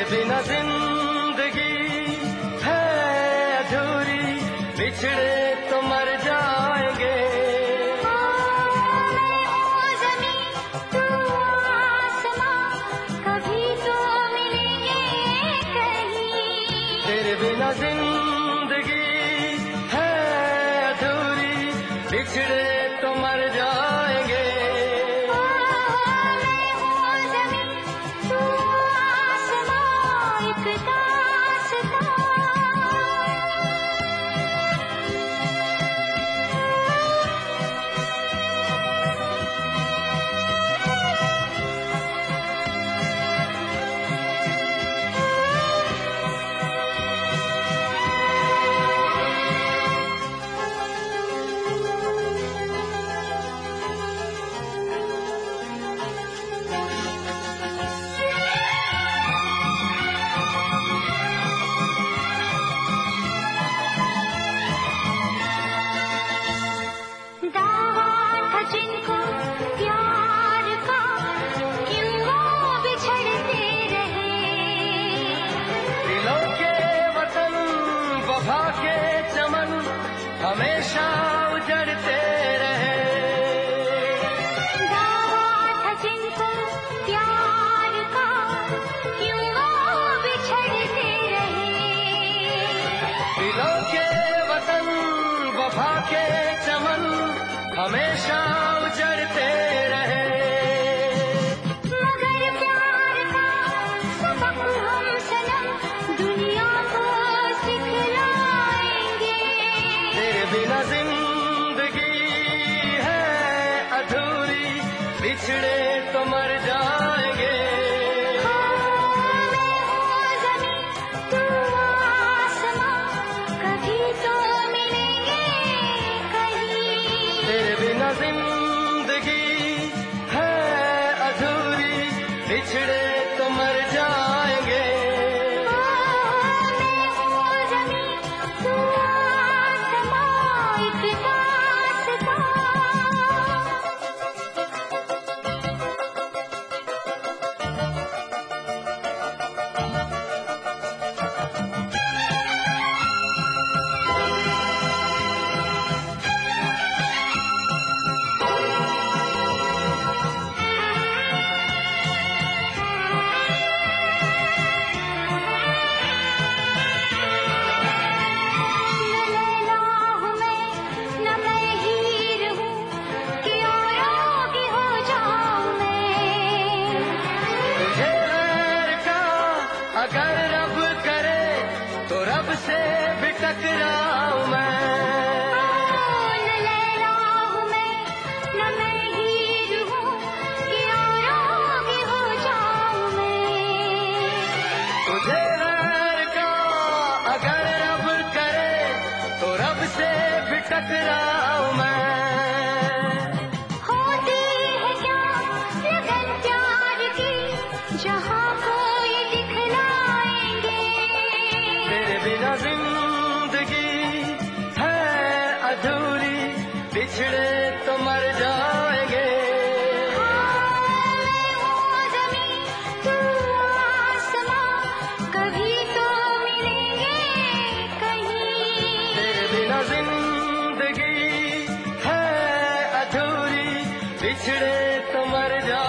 बिना जिंदगी है अधूरी, बिछड़े तो मर जाएंगे। तेरे बिना जिंदगी है अधूरी, बिछड़े तो मर जाएंगे। के चमन हमेशा उजड़ते रहे। दावा था जिनको प्यार का, क्यों वो बिछड़ते रहे। दिलों के वतन वफा के चमन हमेशा उजड़ते रहे। मगर प्यार का सबक हम सनम दुनिया को बिना जिंदगी है अधूरी, बिछड़े तो मर जाएंगे। तू आसमां, कभी तो मिलेंगे कहीं। तेरे बिना जिंदगी है अधूरी, बिछड़े तो मर जाएंगे। अगर रब करे तो रब से भी टकराऊं मैं। न लैला हूँ मैं, न मैं हीर हूँ कि आरोगी हो जाऊं मैं। तुझे गैर का अगर रब करे तो रब से भी टकराऊं मैं। होती है क्या लगन प्यार की, जहाँ कोई दिखलाएंगे। तेरे बिना जिंदगी है अधूरी, बिछड़े तो मर जाएंगे। ज़मीं तू आसमां, कभी तो मिलेंगे कहीं। तेरे बिना जिंदगी है अधूरी, बिछड़े तो मर जाएंगे।